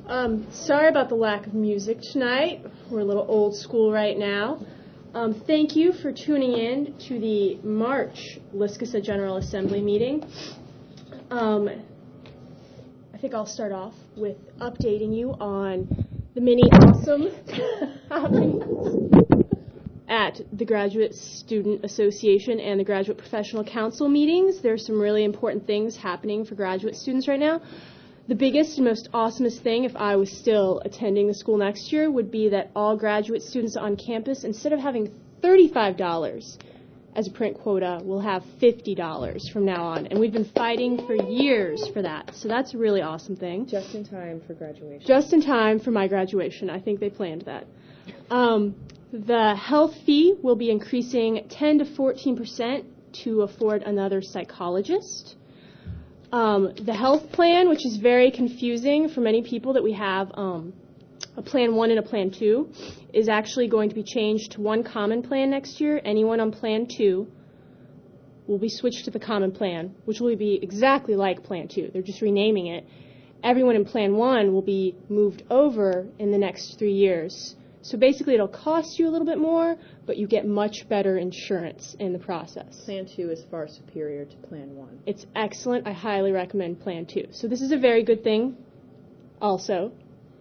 Sorry about the lack of music tonight. We're a little old school right now. Thank you for tuning in to the March Liskissa General Assembly meeting. I think I'll start off with updating you on the many awesome happenings at the Graduate Student Association and the Graduate Professional Council meetings. There's some really important things happening for graduate students right now. The biggest and most awesomest thing, if I was still attending the school next year, would be that all graduate students on campus, instead of having $35 as a print quota, will have $50 from now on. And we've been fighting for years for that. So that's a really awesome thing. Just in time for graduation. Just in time for my graduation. I think they planned that. The health fee will be increasing 10 to 14% to afford another psychologist. The health plan, which is very confusing for many people that we have a Plan 1 and a Plan 2, is actually going to be changed to one common plan next year. Anyone on Plan 2 will be switched to the common plan, which will be exactly like Plan 2. They're just renaming it. Everyone in Plan 1 will be moved over in the next 3 years. So basically it'll cost you a little bit more, but you get much better insurance in the process. Plan 2 is far superior to Plan 1. It's excellent. I highly recommend Plan 2. So this is a very good thing also.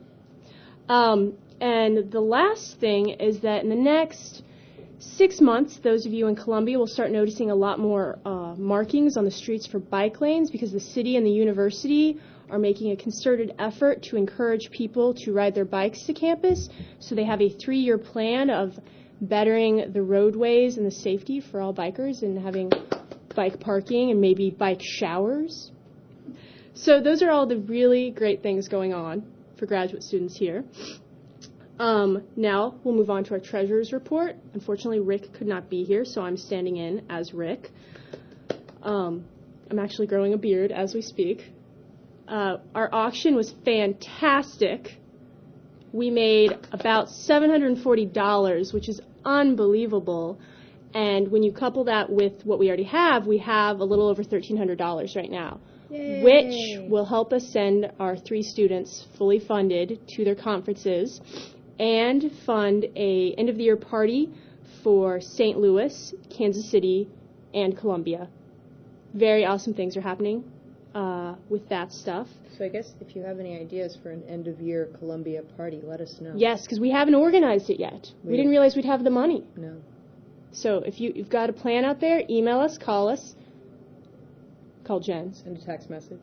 And the last thing is that in the next 6 months, those of you in Columbia will start noticing a lot more markings on the streets for bike lanes because the city and the university are making a concerted effort to encourage people to ride their bikes to campus. So they have a 3-year plan of bettering the roadways and the safety for all bikers and having bike parking and maybe bike showers. So those are all the really great things going on for graduate students here. Now we'll move on to our treasurer's report. Unfortunately, Rick could not be here, so I'm standing in as Rick. I'm actually growing a beard as we speak. Our auction was fantastic. We made about $740, which is unbelievable. And when you couple that with what we already have, we have a little over $1,300 right now. Yay. Which will help us send our 3 students fully funded to their conferences and fund a end-of-the-year party for St. Louis, Kansas City, and Columbia. Very awesome things are happening with that stuff. So I guess if you have any ideas for an end-of-year Columbia party, let us know. Yes, because we haven't organized it yet. We didn't realize we'd have the money. No. So if you've got a plan out there, email us, call us. Call Jen. Send a text message.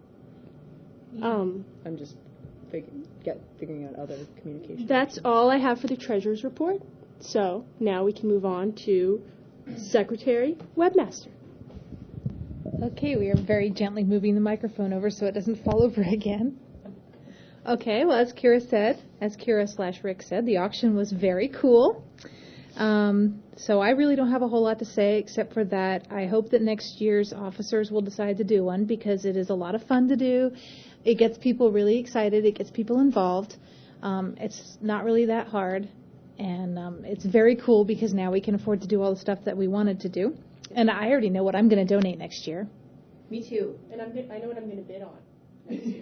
I'm just figuring out other communication. That's all I have for the treasurer's report. So now we can move on to Secretary Webmaster. Okay, we are very gently moving the microphone over so it doesn't fall over again. Okay, well, as Kira/Rick said, the auction was very cool. So I really don't have a whole lot to say except for that I hope that next year's officers will decide to do one because it is a lot of fun to do. It gets people really excited. It gets people involved. It's not really that hard. And it's very cool because now we can afford to do all the stuff that we wanted to do. And I already know what I'm going to donate next year. Me too. And I know what I'm going to bid on next year.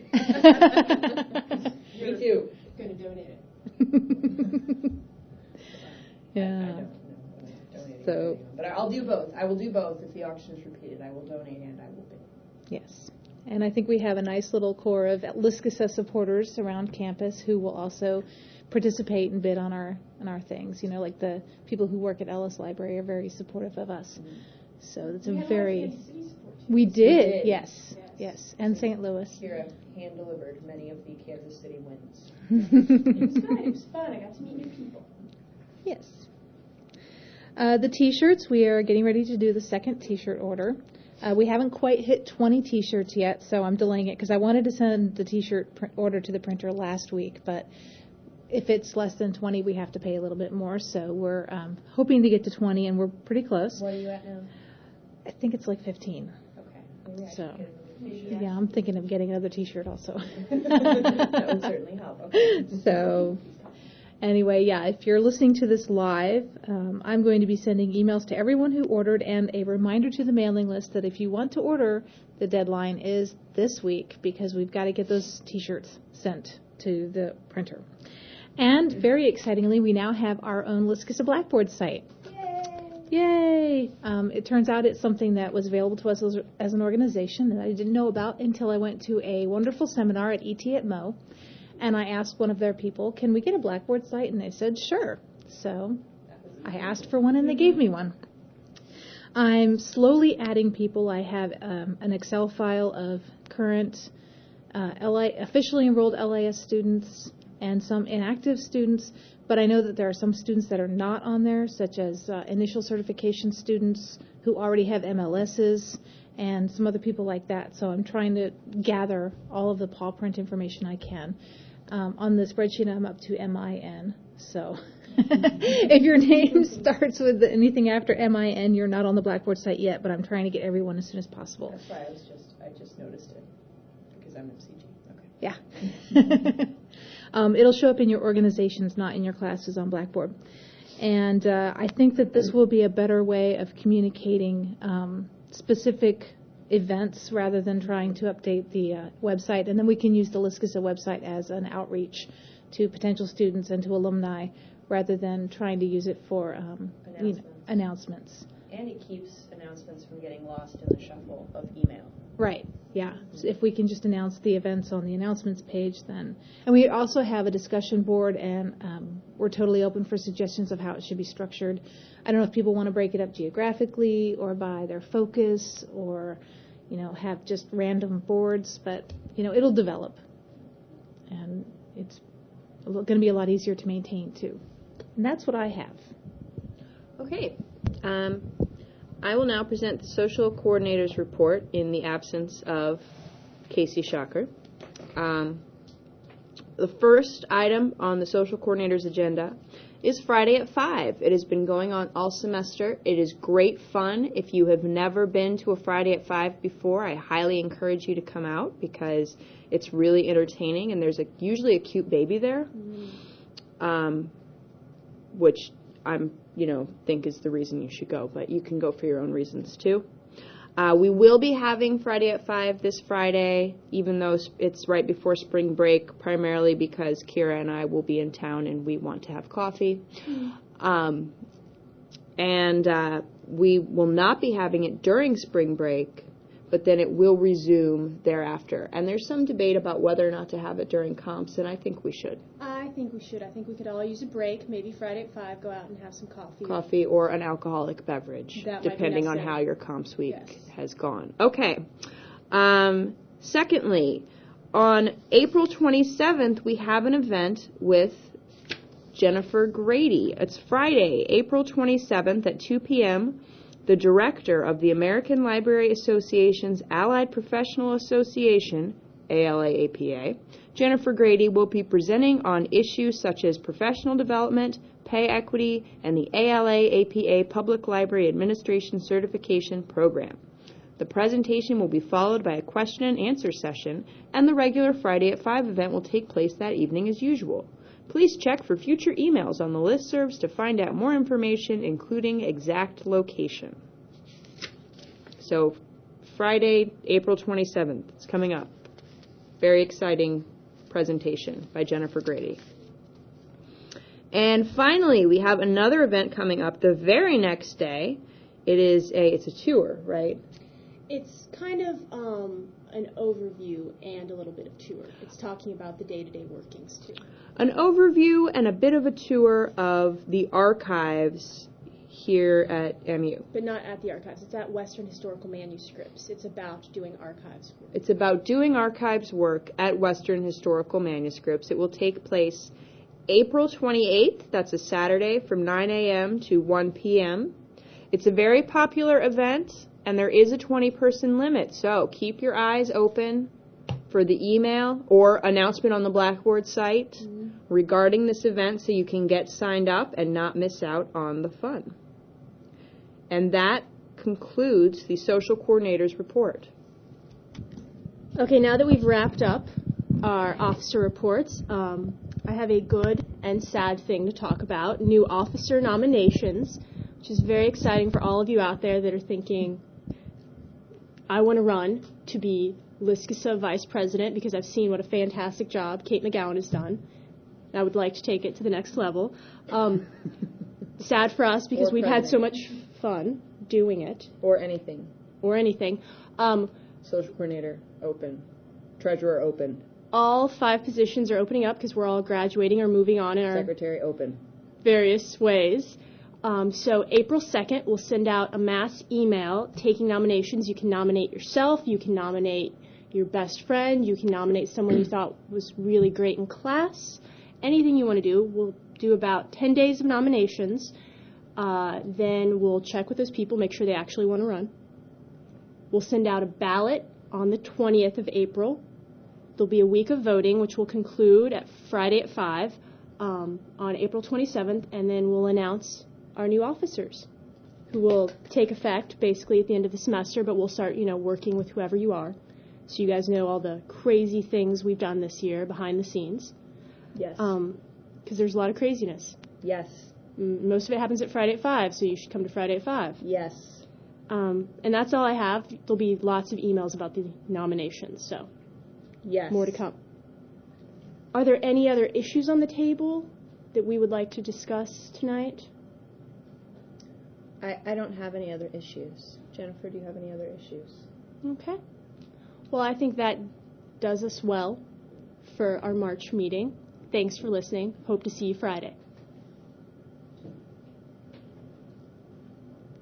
Me too. Going to donate it. Yeah. So, but I'll do both. I will do both if the auction is repeated. I will donate and I will bid. Yes. And I think we have a nice little core of Liskissa supporters around campus who will also participate and bid on our things. You know, like the people who work at Ellis Library are very supportive of us. Mm-hmm. So it's we did. Yes. And St. Louis. Kira hand-delivered many of the Kansas City wins. It was fun. I got to meet new people. Yes. The T-shirts, we are getting ready to do the second T-shirt order. We haven't quite hit 20 T-shirts yet, so I'm delaying it because I wanted to send the T-shirt order to the printer last week, but if it's less than 20, we have to pay a little bit more, so we're hoping to get to 20, and we're pretty close. What are you at now? I think it's like 15. Okay. So, yeah, I'm thinking of getting another T-shirt also. That would certainly help. Okay. So, anyway, yeah, if you're listening to this live, I'm going to be sending emails to everyone who ordered and a reminder to the mailing list that if you want to order, the deadline is this week because we've got to get those T-shirts sent to the printer. And very excitingly, we now have our own Liskissa Blackboard site. Yay! It turns out it's something that was available to us as an organization that I didn't know about until I went to a wonderful seminar at ET at Mo, and I asked one of their people, can we get a Blackboard site? And they said, sure. So I asked for one, and they gave me one. I'm slowly adding people. I have an Excel file of current officially enrolled LIS students and some inactive students, but I know that there are some students that are not on there, such as initial certification students who already have MLSs and some other people like that. So I'm trying to gather all of the paw print information I can. On the spreadsheet, I'm up to MIN. So if your name starts with anything after MIN, you're not on the Blackboard site yet, but I'm trying to get everyone as soon as possible. That's why I just noticed it, because I'm MCG. Okay. Yeah. It'll show up in your organizations, not in your classes on Blackboard. And I think that this will be a better way of communicating specific events rather than trying to update the website. And then we can use the Liskissa website as an outreach to potential students and to alumni rather than trying to use it for announcements. And it keeps announcements from getting lost in the shuffle of email. Right, yeah. So if we can just announce the events on the announcements page, then. And we also have a discussion board, and we're totally open for suggestions of how it should be structured. I don't know if people want to break it up geographically or by their focus or, have just random boards, but, it'll develop. And it's going to be a lot easier to maintain, too. And that's what I have. Okay. I will now present the social coordinator's report in the absence of Casey Shocker. The first item on the social coordinator's agenda is Friday at 5. It has been going on all semester. It is great fun. If you have never been to a Friday at 5 before, I highly encourage you to come out because it's really entertaining, and there's usually a cute baby there, which I'm think is the reason you should go, but you can go for your own reasons too. We will be having Friday at 5 this Friday, even though it's right before spring break, primarily because Kira and I will be in town and we want to have coffee. And we will not be having it during spring break, but then it will resume thereafter. And there's some debate about whether or not to have it during comps, and I think we should. I think we should. I think we could all use a break, maybe Friday at 5, go out and have some coffee. Coffee or an alcoholic beverage, depending on how your comps week has gone. Okay. Secondly, on April 27th, we have an event with Jennifer Grady. It's Friday, April 27th at 2 p.m., the director of the American Library Association's Allied Professional Association, ALA-APA, Jennifer Grady, will be presenting on issues such as professional development, pay equity, and the ALA-APA Public Library Administration Certification Program. The presentation will be followed by a question and answer session, and the regular Friday at 5 event will take place that evening as usual. Please check for future emails on the listservs to find out more information, including exact location. So, Friday, April 27th, it's coming up. Very exciting presentation by Jennifer Grady. And finally, we have another event coming up the very next day. It's a tour, right? It's kind of an overview and a little bit of tour. It's talking about the day-to-day workings, too. An overview and a bit of a tour of the archives here at MU. But not at the archives. It's at Western Historical Manuscripts. It's about doing archives work. It's about doing archives work at Western Historical Manuscripts. It will take place April 28th. That's a Saturday from 9 a.m. to 1 p.m. It's a very popular event, and there is a 20-person limit. So keep your eyes open for the email or announcement on the Blackboard site regarding this event so you can get signed up and not miss out on the fun. And that concludes the social coordinator's report. Okay, now that we've wrapped up our officer reports, I have a good and sad thing to talk about, new officer nominations, which is very exciting for all of you out there that are thinking, I want to run to be LISCSA Vice President because I've seen what a fantastic job Kate McGowan has done. I would like to take it to the next level. Sad for us because we've had so much fun doing it. Or anything. Social coordinator, open. Treasurer, open. All 5 positions are opening up because we're all graduating or moving on in our Secretary, open. various ways. So April 2nd, we'll send out a mass email taking nominations. You can nominate yourself. You can nominate your best friend. You can nominate someone you thought was really great in class. Anything you want to do. We'll do about 10 days of nominations. Then we'll check with those people, make sure they actually want to run. We'll send out a ballot on the 20th of April. There'll be a week of voting, which will conclude at Friday at 5 on April 27th, and then we'll announce our new officers, who will take effect basically at the end of the semester, but we'll start, working with whoever you are. So you guys know all the crazy things we've done this year behind the scenes. Yes. Because there's a lot of craziness. Yes. Most of it happens at Friday at 5, so you should come to Friday at 5. Yes. And that's all I have. There'll be lots of emails about the nominations, so yes. More to come. Are there any other issues on the table that we would like to discuss tonight? I don't have any other issues. Jennifer, do you have any other issues? Okay. Well, I think that does us well for our March meeting. Thanks for listening. Hope to see you Friday.